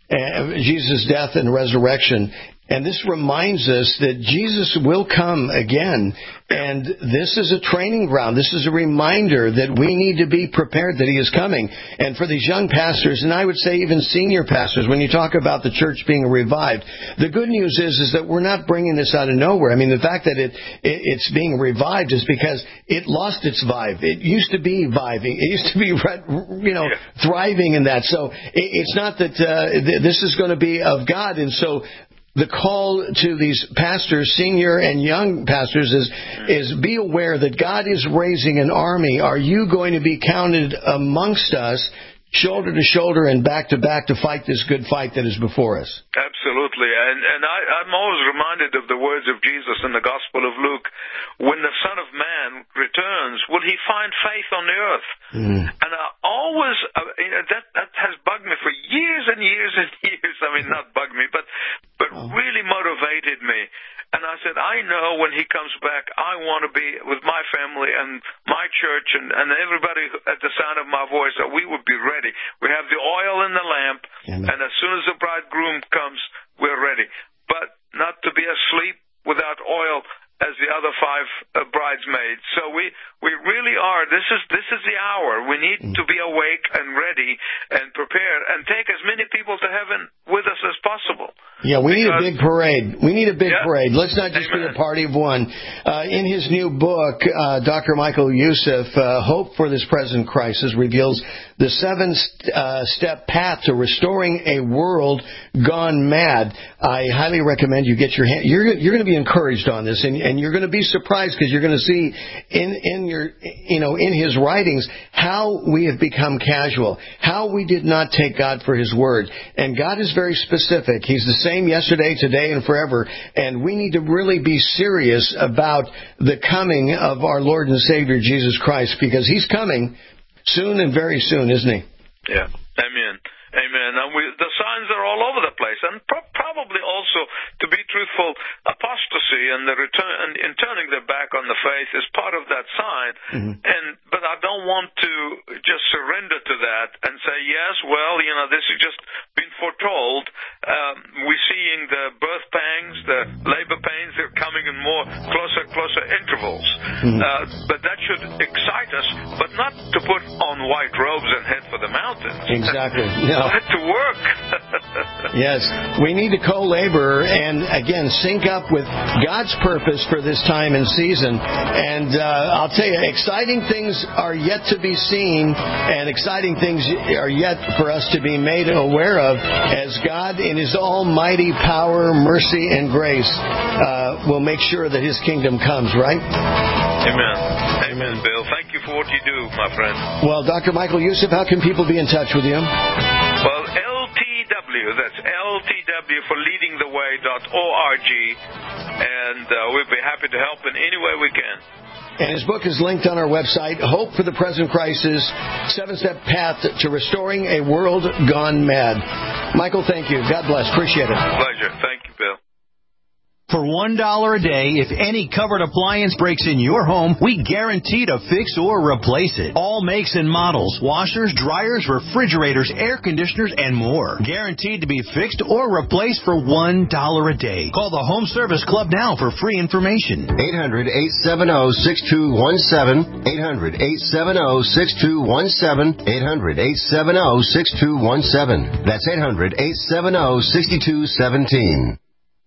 death and resurrection. And this reminds us that Jesus will come again. And this is a training ground. This is a reminder that we need to be prepared that he is coming. And for these young pastors, and I would say even senior pastors, when you talk about the church being revived, the good news is that we're not bringing this out of nowhere. I mean, the fact that it's being revived is because it lost its vibe. It used to be vibing. It used to be, thriving in that. So it's not that this is going to be of God. And so the call to these pastors, senior and young pastors, is be aware that God is raising an army. Are you going to be counted amongst us shoulder to shoulder and back to back to fight this good fight that is before us. Absolutely. And I'm always reminded of the words of Jesus in the Gospel of Luke. When the Son of Man returns, will he find faith on the earth? And I always, that has bugged me for years and years and years. I mean, not bugged me, but really motivated me. And I said, I know when he comes back, I want to be with my family and my church and everybody at the sound of my voice, that we would be ready. We have the oil in the lamp, and as soon as the bridegroom comes, we're ready. But not to be asleep without oil as the other five bridesmaids. So we really are. This is the hour. We need to be awake and ready and prepared and take as many people to heaven with us as possible. Yeah, we need a big parade. We need a big parade. Let's not just be a party of one. In his new book, Dr. Michael Youssef, Hope for This Present Crisis, reveals the 7-step path to restoring a world gone mad. I highly recommend you get your hand. You're going to be encouraged on this, and you're going to be surprised because you're going to see in his writings how we have become casual, how we did not take God for His word. And God is very specific. He's the same yesterday, today, and forever. And we need to really be serious about the coming of our Lord and Savior Jesus Christ, because He's coming soon and very soon, isn't He? Yeah. Amen. Amen. And the signs are all over the place, and probably also, to be truthful, apostasy and the return and turning their back on the faith is part of that sign. But I don't want to just surrender to that and say, yes, well, this has just been foretold. We're seeing the birth pangs, the labor pains. They're coming in more closer intervals. But that should excite us, but not to put on white robes and head for the mountains. Exactly. No. To work. Yes. We need to co-labor and, again, sync up with God's purpose for this time and season. And I'll tell you, exciting things are yet to be seen, and exciting things are yet for us to be made aware of as God, in His almighty power, mercy, and grace, will make sure that His kingdom comes, right? Amen. Amen, Bill. Thank you for what you do, my friend. Well, Dr. Michael Youssef, how can people be in touch with you? Well, LTW, that's LTW for leadingtheway.org, and we'll be happy to help in any way we can. And his book is linked on our website, Hope for the Present Crisis, 7-Step Path to Restoring a World Gone Mad. Michael, thank you. God bless. Appreciate it. Pleasure. Thank you, Bill. For $1 a day, if any covered appliance breaks in your home, we guarantee to fix or replace it. All makes and models, washers, dryers, refrigerators, air conditioners, and more. Guaranteed to be fixed or replaced for $1 a day. Call the Home Service Club now for free information. 800-870-6217. 800-870-6217. 800-870-6217. That's 800-870-6217.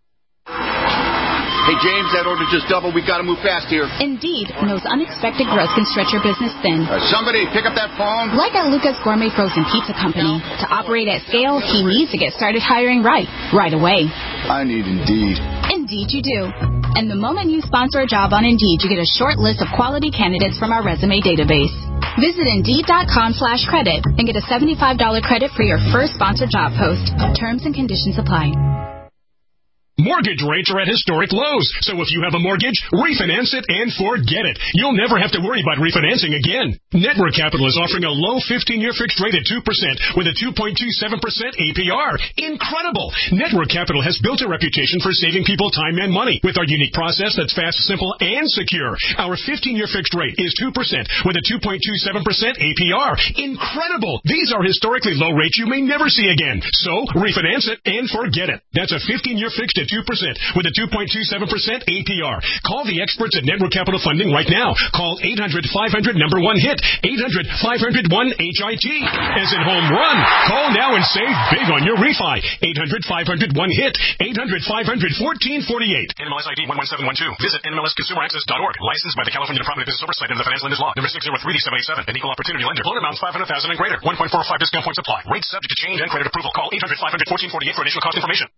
Hey, James, that order just doubled. We've got to move fast here. Indeed, and those unexpected growth can stretch your business thin. Somebody pick up that phone. Like at Luca's Gourmet Frozen Pizza Company. To operate at scale, he needs to get started hiring right away. I need Indeed. Indeed you do. And the moment you sponsor a job on Indeed, you get a short list of quality candidates from our resume database. Visit Indeed.com/credit and get a $75 credit for your first sponsored job post. Terms and conditions apply. Mortgage rates are at historic lows, so if you have a mortgage, refinance it and forget it. You'll never have to worry about refinancing again. Network Capital is offering a low 15-year fixed rate at 2% with a 2.27% APR. Incredible! Network Capital has built a reputation for saving people time and money with our unique process that's fast, simple, and secure. Our 15-year fixed rate is 2% with a 2.27% APR. Incredible! These are historically low rates you may never see again. So, refinance it and forget it. That's a 15-year fixed at 2% with a 2.27% APR. Call the experts at Network Capital Funding right now. Call 800-500-1-HIT. 800-500-1-HIT. As in home run. Call now and save big on your refi. 800-500-1-HIT. 800-500-1448. NMLS ID 11712. Visit NMLSConsumerAccess.org. Licensed by the California Department of Business Oversight and the Financial Lenders Law. Number 603D787. An equal opportunity lender. Loan amounts $500,000 and greater. 1.45 discount points apply. Rates subject to change and credit approval. Call 800-500-1448 for additional cost information.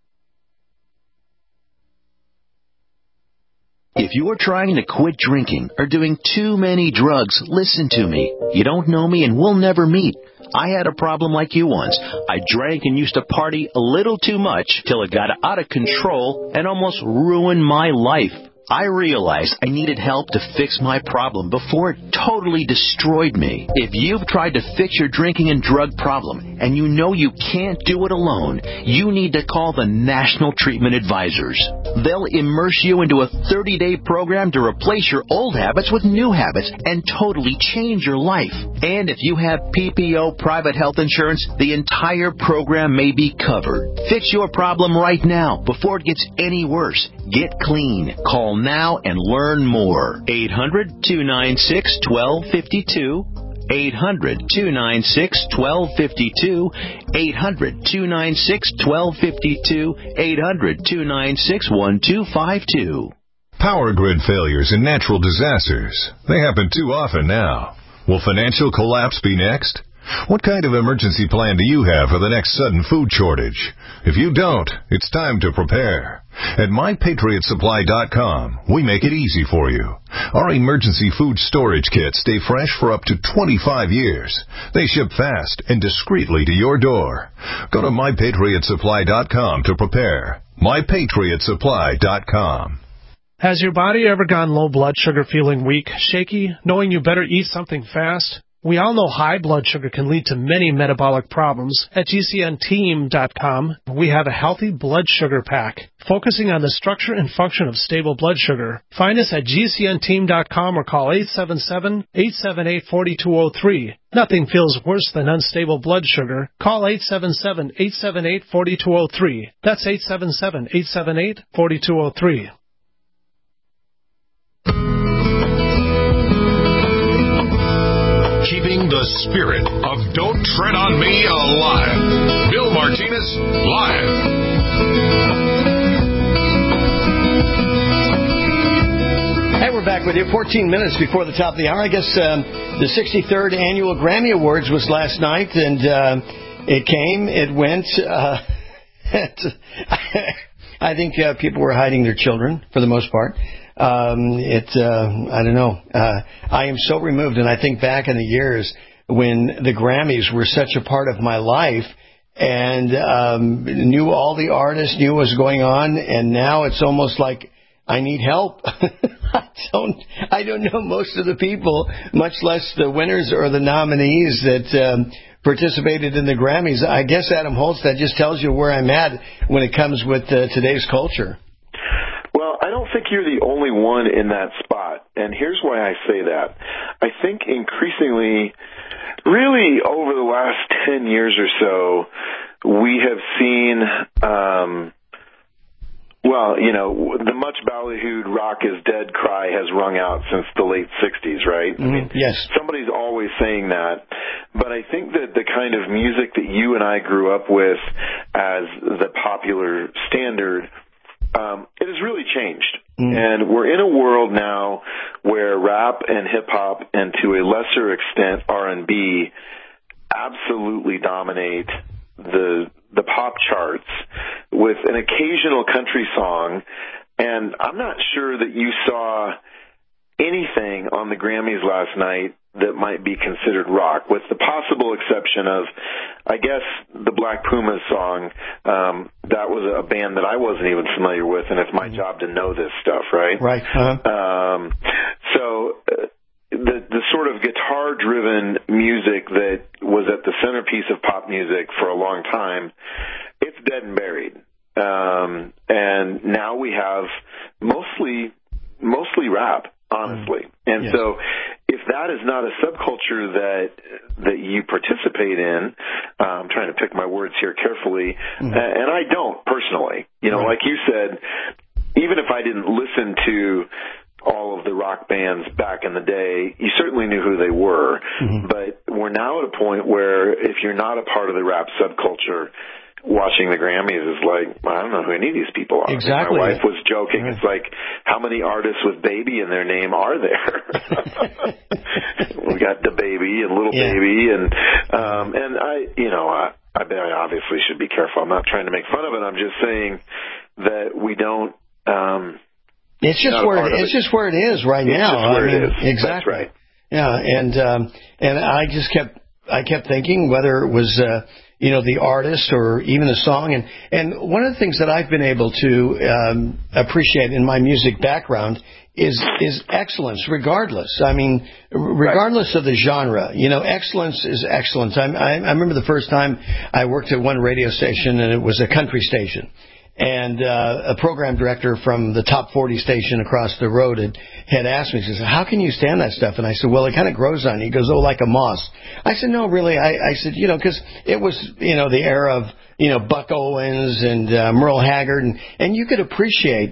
If you're trying to quit drinking or doing too many drugs, listen to me. You don't know me and we'll never meet. I had a problem like you once. I drank and used to party a little too much till it got out of control and almost ruined my life. I realized I needed help to fix my problem before it totally destroyed me. If you've tried to fix your drinking and drug problem and you know you can't do it alone, you need to call the National Treatment Advisors. They'll immerse you into a 30-day program to replace your old habits with new habits and totally change your life. And if you have PPO private health insurance, the entire program may be covered. Fix your problem right now before it gets any worse. Get clean. Call now and learn more. 800-296-1252. 800-296-1252. 800-296-1252. 800-296-1252. Power grid failures and natural disasters. They happen too often now. Will financial collapse be next? What kind of emergency plan do you have for the next sudden food shortage? If you don't, it's time to prepare. At MyPatriotSupply.com, we make it easy for you. Our emergency food storage kits stay fresh for up to 25 years. They ship fast and discreetly to your door. Go to MyPatriotSupply.com to prepare. MyPatriotSupply.com. Has your body ever gone low blood sugar, feeling weak, shaky, knowing you better eat something fast? We all know high blood sugar can lead to many metabolic problems. At GCNteam.com, we have a healthy blood sugar pack, focusing on the structure and function of stable blood sugar. Find us at GCNteam.com or call 877-878-4203. Nothing feels worse than unstable blood sugar. Call 877-878-4203. That's 877-878-4203. Keeping the spirit of Don't Tread on Me alive. Bill Martinez, live. Hey, we're back with you 14 minutes before the top of the hour. I guess the 63rd Annual Grammy Awards was last night, and it came, it went. I think people were hiding their children for the most part. I don't know. I am so removed, and I think back in the years when the Grammys were such a part of my life, and knew all the artists, knew what was going on, and now it's almost like I need help. I don't know most of the people, much less the winners or the nominees that participated in the Grammys. I guess, Adam Holtz, that just tells you where I'm at when it comes with today's culture. Well, I don't think you're the only one in that spot, and here's why I say that. I think increasingly, really over the last 10 years or so, we have seen, the much ballyhooed rock is dead cry has rung out since the late 60s, right? Mm-hmm. I mean, yes. Somebody's always saying that. But I think that the kind of music that you and I grew up with as the popular standard, it has really changed. Mm. And we're in a world now where rap and hip-hop, and to a lesser extent R&B, absolutely dominate the pop charts, with an occasional country song. And I'm not sure that you saw anything on the Grammys last night that might be considered rock, with the possible exception of, I guess, the Black Pumas song. That was a band that I wasn't even familiar with, and it's my job to know this stuff, right? Right. Uh-huh. The sort of guitar-driven music that was at the centerpiece of pop music for a long time, it's dead and buried. And now we have mostly rap, honestly. And yes. So if that is not a subculture that you participate in, I'm trying to pick my words here carefully, and I don't personally. Like you said, even if I didn't listen to all of the rock bands back in the day, you certainly knew who they were. Mm-hmm. But we're now at a point where if you're not a part of the rap subculture, watching the Grammys is like, I don't know who any of these people are. Exactly. My wife was joking. It's like, how many artists with baby in their name are there? We got the baby and little baby, and I obviously should be careful. I'm not trying to make fun of it. I'm just saying that we don't. It's just where it is right now. It's just where it is. Exactly. That's right. Yeah, and I just kept I kept thinking whether it was the artist or even the song, and one of the things that I've been able to appreciate in my music background is excellence, regardless. I mean, regardless of the genre, excellence is excellence. I remember the first time I worked at one radio station, and it was a country station. And a program director from the top 40 station across the road had asked me, he says, how can you stand that stuff? And I said, well, it kind of grows on you. He goes, oh, like a moss. I said, no, really. I said, because it was, the era of, Buck Owens and Merle Haggard. And you could appreciate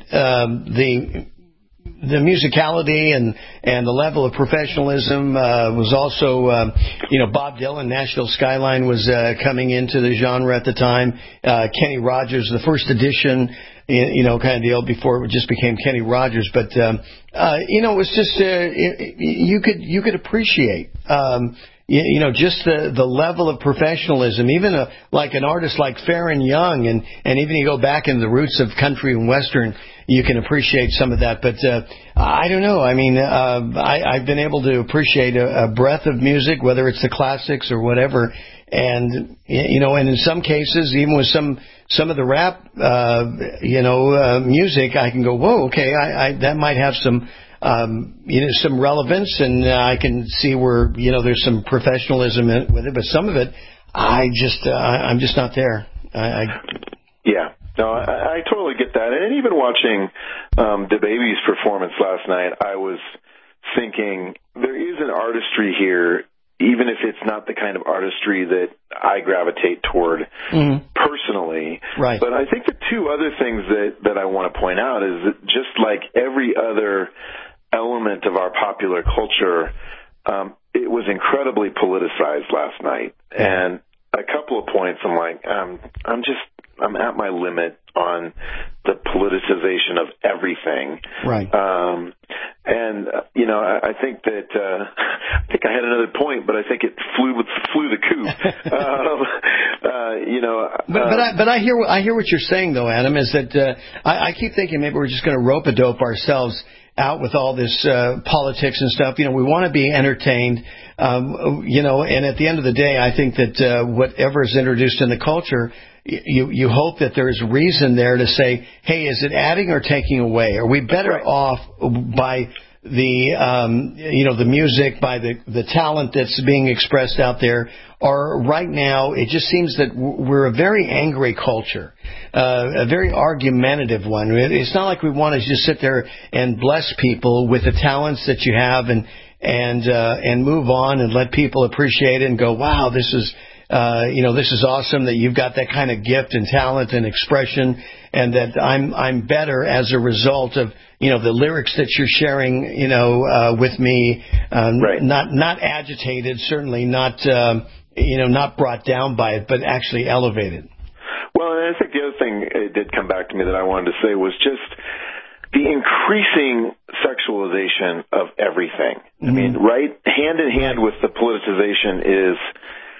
the musicality and the level of professionalism was also, Bob Dylan, Nashville Skyline was coming into the genre at the time. Kenny Rogers, the first edition, kind of deal before it just became Kenny Rogers. But, it was just, you could appreciate, just the level of professionalism, even like an artist like Farron Young, and even you go back in the roots of country and western, you can appreciate some of that. But I don't know. I mean, I've been able to appreciate a breadth of music, whether it's the classics or whatever. And and in some cases, even with some of the rap, music, I can go, whoa, okay, I that might have some. Some relevance, and I can see where there's some professionalism with it, but some of it, I'm just not there. Yeah, no, I totally get that. And even watching DaBaby's performance last night, I was thinking there is an artistry here, even if it's not the kind of artistry that I gravitate toward personally. Right. But I think the two other things that I want to point out is that just like every other element of our popular culture, it was incredibly politicized last night. And a couple of points, I'm like, I'm at my limit on the politicization of everything. Right. I think that I think I had another point, but I think it flew the coop. But I hear what you're saying though, Adam. Is that I keep thinking maybe we're just going to rope-a-dope ourselves out with all this politics and stuff. We want to be entertained. And at the end of the day, I think that whatever is introduced in the culture, you hope that there's reason there to say, hey, is it adding or taking away? Are we better off by the music, by the talent that's being expressed out there? Or right now, it just seems that we're a very angry culture, a very argumentative one. It's not like we want to just sit there and bless people with the talents that you have and move on and let people appreciate it and go, wow, this is awesome that you've got that kind of gift and talent and expression, and that I'm better as a result of the lyrics that you're sharing with me. Right. Not agitated, certainly not not brought down by it, but actually elevated. Well, and I think the other thing it did come back to me that I wanted to say was just the increasing sexualization of everything. I mean, right hand in hand with the politicization is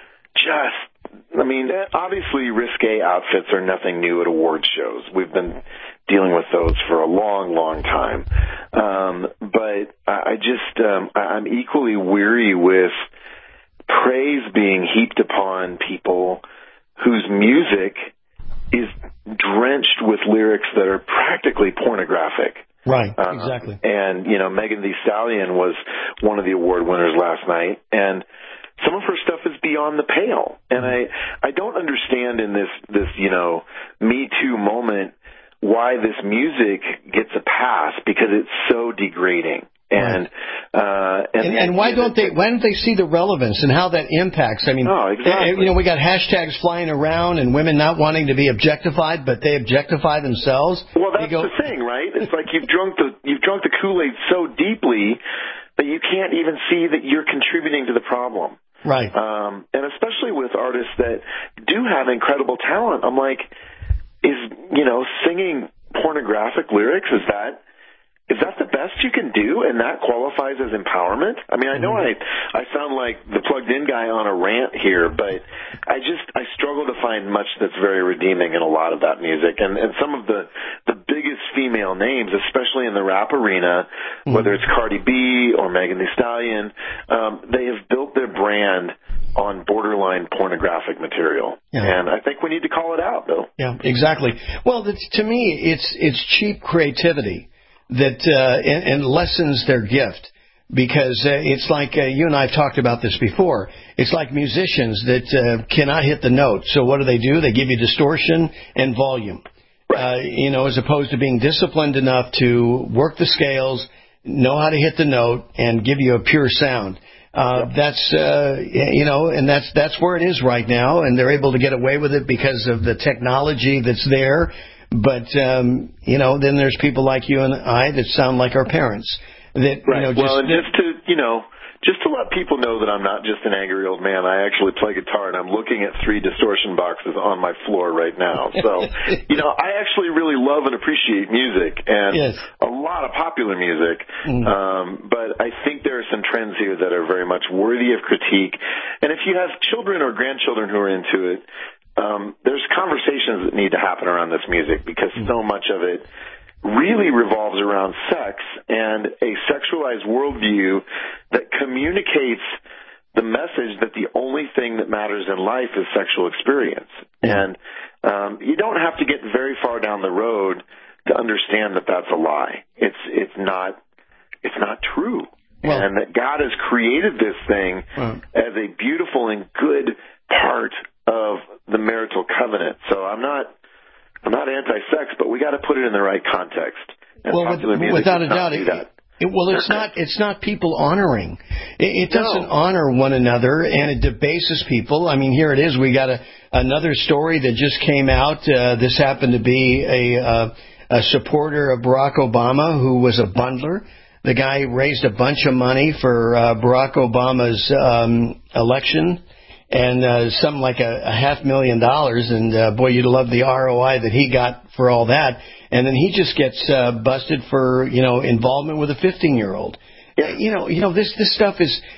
obviously risque outfits are nothing new at award shows. We've been dealing with those for a long, long time. But I'm equally weary with praise being heaped upon people whose music is drenched with lyrics that are practically pornographic. Right, exactly. And, Megan Thee Stallion was one of the award winners last night, and some of her stuff is beyond the pale. And I don't understand in this Me Too moment why this music gets a pass, because it's so degrading. And why don't they see the relevance and how that impacts? I mean, exactly. We got hashtags flying around and women not wanting to be objectified, but they objectify themselves. Well, that's the thing, right? It's like you've drunk the Kool-Aid so deeply that you can't even see that you're contributing to the problem. Right. And especially with artists that do have incredible talent, I'm like, is singing pornographic lyrics, is that the best you can do, and that qualifies as empowerment? I mean, I know I sound like the plugged-in guy on a rant here, but I struggle to find much that's very redeeming in a lot of that music. And some of the biggest female names, especially in the rap arena, whether it's Cardi B or Megan Thee Stallion, they have built their brand on borderline pornographic material. Yeah. And I think we need to call it out, Bill. Yeah, exactly. Well, to me, it's cheap creativity that and lessens their gift. Because it's like you and I have talked about this before. It's like musicians that cannot hit the note. So what do? They give you distortion and volume. As opposed to being disciplined enough to work the scales, know how to hit the note, and give you a pure sound. That's that's where it is right now, and they're able to get away with it because of the technology that's there. But then there's people like you and I that sound like our parents. That, just to let people know that I'm not just an angry old man, I actually play guitar, and I'm looking at 3 distortion boxes on my floor right now. So, I actually really love and appreciate music, and a lot of popular music, but I think there are some trends here that are very much worthy of critique. And if you have children or grandchildren who are into it, there's conversations that need to happen around this music, because so much of it really revolves around sex and a sexualized worldview that communicates the message that the only thing that matters in life is sexual experience. And you don't have to get very far down the road to understand that that's a lie. It's not true. Well, and that God has created this thing as a beautiful and good part of the marital covenant. So I'm not anti-sex, but we got to put it in the right context. And without a doubt, it's not people honoring. It doesn't honor one another, and it debases people. I mean, here it is. We got another story that just came out. This happened to be a supporter of Barack Obama who was a bundler. The guy raised a bunch of money for Barack Obama's election. And something like $500,000, and boy, you'd love the ROI that he got for all that. And then he just gets busted for involvement with a 15-year-old. This stuff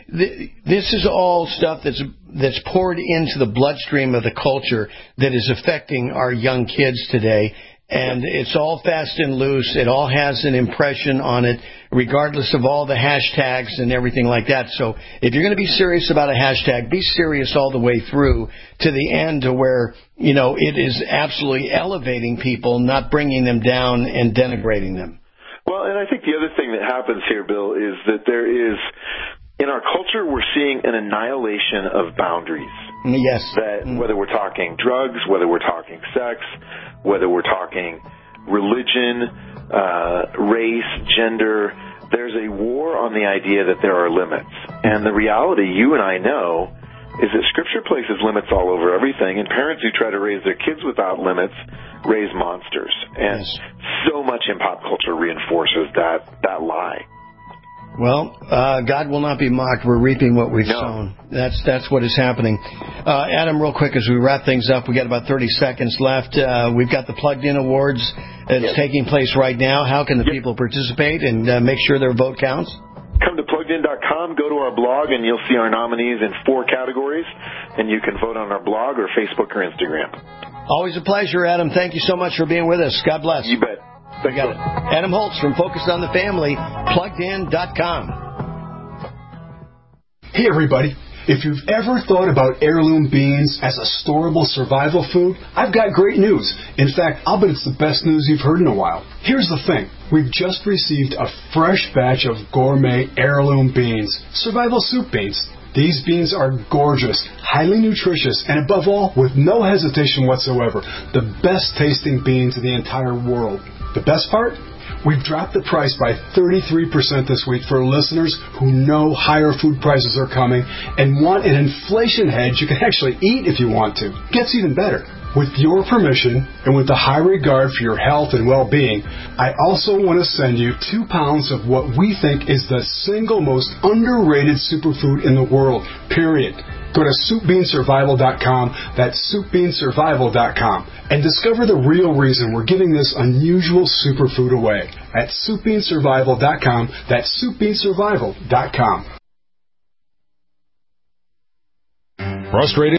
is all stuff that's poured into the bloodstream of the culture that is affecting our young kids today. And it's all fast and loose. It all has an impression on it, regardless of all the hashtags and everything like that. So if you're going to be serious about a hashtag, be serious all the way through to the end, to where, it is absolutely elevating people, not bringing them down and denigrating them. Well, and I think the other thing that happens here, Bill, is that there is, in our culture, we're seeing an annihilation of boundaries. Yes. That whether we're talking drugs, whether we're talking sex, whether we're talking religion, race, gender, there's a war on the idea that there are limits. And the reality, you and I know, is that Scripture places limits all over everything, and parents who try to raise their kids without limits raise monsters. And so much in pop culture reinforces that lie. Well, God will not be mocked. We're reaping what we've sown. That's what is happening. Adam, real quick, as we wrap things up, we got about 30 seconds left. We've got the Plugged In Awards that's taking place right now. How can the people participate and make sure their vote counts? Come to PluggedIn.com, go to our blog, and you'll see our nominees in 4 categories, and you can vote on our blog or Facebook or Instagram. Always a pleasure, Adam. Thank you so much for being with us. God bless. You bet. We got it. Adam Holtz from Focus on the Family, PluggedIn.com. Hey, everybody. If you've ever thought about heirloom beans as a storable survival food, I've got great news. In fact, I'll bet it's the best news you've heard in a while. Here's the thing. We've just received a fresh batch of gourmet heirloom beans, survival soup beans. These beans are gorgeous, highly nutritious, and above all, with no hesitation whatsoever, the best tasting beans in the entire world. The best part? We've dropped the price by 33% this week for listeners who know higher food prices are coming and want an inflation hedge you can actually eat if you want to. Gets even better. With your permission, and with the high regard for your health and well-being, I also want to send you 2 pounds of what we think is the single most underrated superfood in the world, period. Go to SoupBeanSurvival.com, that's SoupBeanSurvival.com, and discover the real reason we're giving this unusual superfood away at SoupBeanSurvival.com, that's SoupBeanSurvival.com. Frustrated?